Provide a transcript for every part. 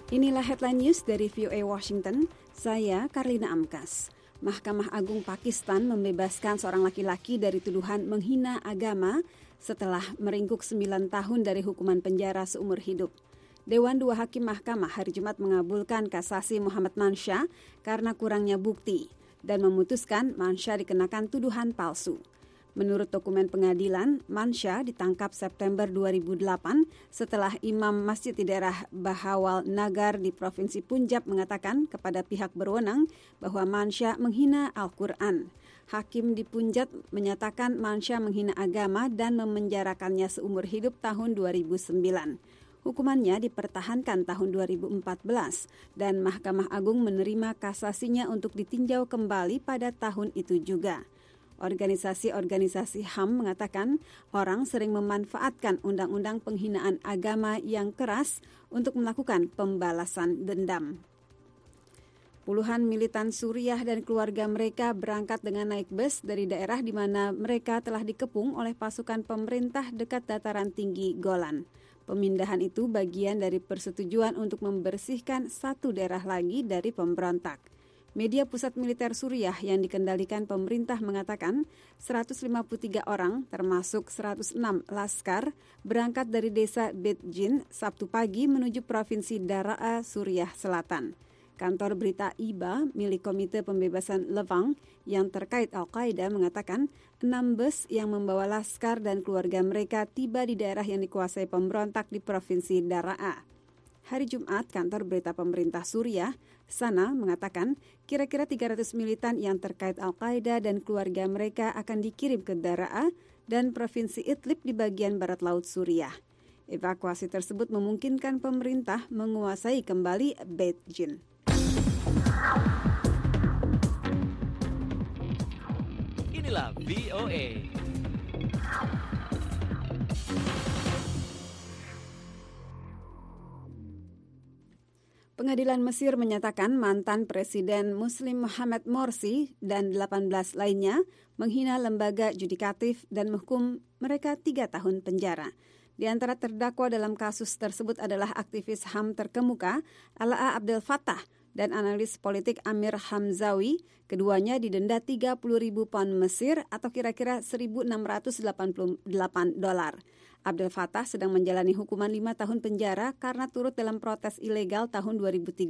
Inilah headline news dari VOA Washington, saya Karlina Amkas. Mahkamah Agung Pakistan membebaskan seorang laki-laki dari tuduhan menghina agama setelah meringkuk 9 tahun dari hukuman penjara seumur hidup. Dewan 2 Hakim Mahkamah hari Jumat mengabulkan kasasi Muhammad Mansyah karena kurangnya bukti dan memutuskan Mansyah dikenakan tuduhan palsu. Menurut dokumen pengadilan, Mansyah ditangkap September 2008 setelah imam masjid di daerah Bahawal Nagar di Provinsi Punjab mengatakan kepada pihak berwenang bahwa Mansyah menghina Al-Quran. Hakim di Punjab menyatakan Mansyah menghina agama dan memenjarakannya seumur hidup tahun 2009. Hukumannya dipertahankan tahun 2014 dan Mahkamah Agung menerima kasasinya untuk ditinjau kembali pada tahun itu juga. Organisasi-organisasi HAM mengatakan orang sering memanfaatkan undang-undang penghinaan agama yang keras untuk melakukan pembalasan dendam. Puluhan militan Suriah dan keluarga mereka berangkat dengan naik bus dari daerah di mana mereka telah dikepung oleh pasukan pemerintah dekat dataran tinggi Golan. Pemindahan itu bagian dari persetujuan untuk membersihkan satu daerah lagi dari pemberontak. Media pusat militer Suriah yang dikendalikan pemerintah mengatakan 153 orang, termasuk 106 laskar, berangkat dari desa Bet Jin Sabtu pagi menuju provinsi Daraa, Suriah Selatan. Kantor berita IBA milik Komite Pembebasan Levang yang terkait Al-Qaeda mengatakan 6 bus yang membawa laskar dan keluarga mereka tiba di daerah yang dikuasai pemberontak di provinsi Daraa. Hari Jumat, kantor berita pemerintah Suriah, Sana, mengatakan kira-kira 300 militan yang terkait Al-Qaeda dan keluarga mereka akan dikirim ke Daraa dan provinsi Idlib di bagian barat laut Suriah. Evakuasi tersebut memungkinkan pemerintah menguasai kembali Beit Jin. Inilah VOA. Pengadilan Mesir menyatakan mantan Presiden Muslim Mohamed Morsi dan 18 lainnya menghina lembaga yudikatif dan menghukum mereka 3 tahun penjara. Di antara terdakwa dalam kasus tersebut adalah aktivis HAM terkemuka Alaa Abdel Fattah dan analis politik Amir Hamzawi. Keduanya didenda 30.000 pound Mesir atau kira-kira $1.688. Abdel Fattah sedang menjalani hukuman 5 tahun penjara karena turut dalam protes ilegal tahun 2013.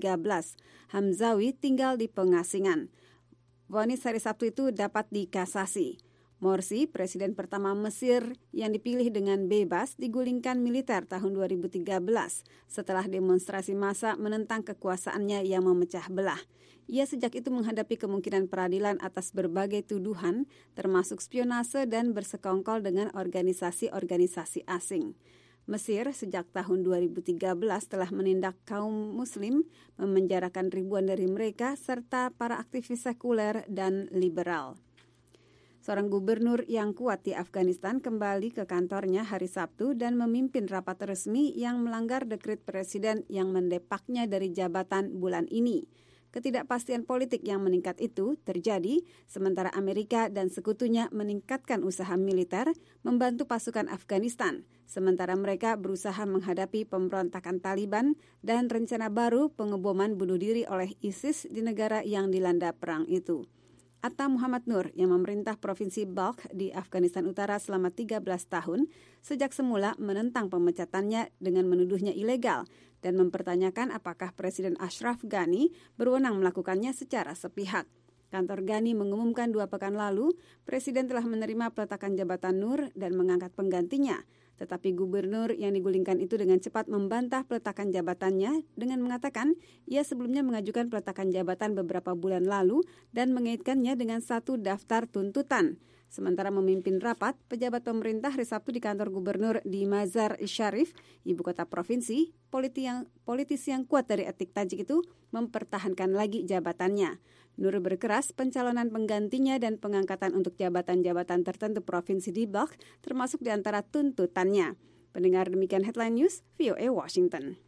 Hamzawi tinggal di pengasingan. Vonis hari Sabtu itu dapat dikasasi. Morsi, presiden pertama Mesir yang dipilih dengan bebas, digulingkan militer tahun 2013 setelah demonstrasi massa menentang kekuasaannya yang memecah belah. Ia sejak itu menghadapi kemungkinan peradilan atas berbagai tuduhan, termasuk spionase dan bersekongkol dengan organisasi-organisasi asing. Mesir sejak tahun 2013 telah menindak kaum muslim, memenjarakan ribuan dari mereka, serta para aktivis sekuler dan liberal. Seorang gubernur yang kuat di Afghanistan kembali ke kantornya hari Sabtu dan memimpin rapat resmi yang melanggar dekret presiden yang mendepaknya dari jabatan bulan ini. Ketidakpastian politik yang meningkat itu terjadi sementara Amerika dan sekutunya meningkatkan usaha militer membantu pasukan Afghanistan, sementara mereka berusaha menghadapi pemberontakan Taliban dan rencana baru pengeboman bunuh diri oleh ISIS di negara yang dilanda perang itu. Atta Muhammad Nur yang memerintah Provinsi Balkh di Afghanistan Utara selama 13 tahun, sejak semula menentang pemecatannya dengan menuduhnya ilegal dan mempertanyakan apakah Presiden Ashraf Ghani berwenang melakukannya secara sepihak. Kantor Ghani mengumumkan 2 pekan lalu, Presiden telah menerima peletakan jabatan Nur dan mengangkat penggantinya. Tetapi gubernur yang digulingkan itu dengan cepat membantah peletakan jabatannya dengan mengatakan ia sebelumnya mengajukan peletakan jabatan beberapa bulan lalu dan mengaitkannya dengan satu daftar tuntutan. Sementara memimpin rapat, pejabat pemerintah hari Sabtu di kantor gubernur di Mazar-i-Sharif, ibu kota provinsi, politisi yang kuat dari etnik Tajik itu mempertahankan lagi jabatannya. Nur berkeras pencalonan penggantinya dan pengangkatan untuk jabatan-jabatan tertentu provinsi di Balkh termasuk di antara tuntutannya. Pendengar, demikian headline news VOA Washington.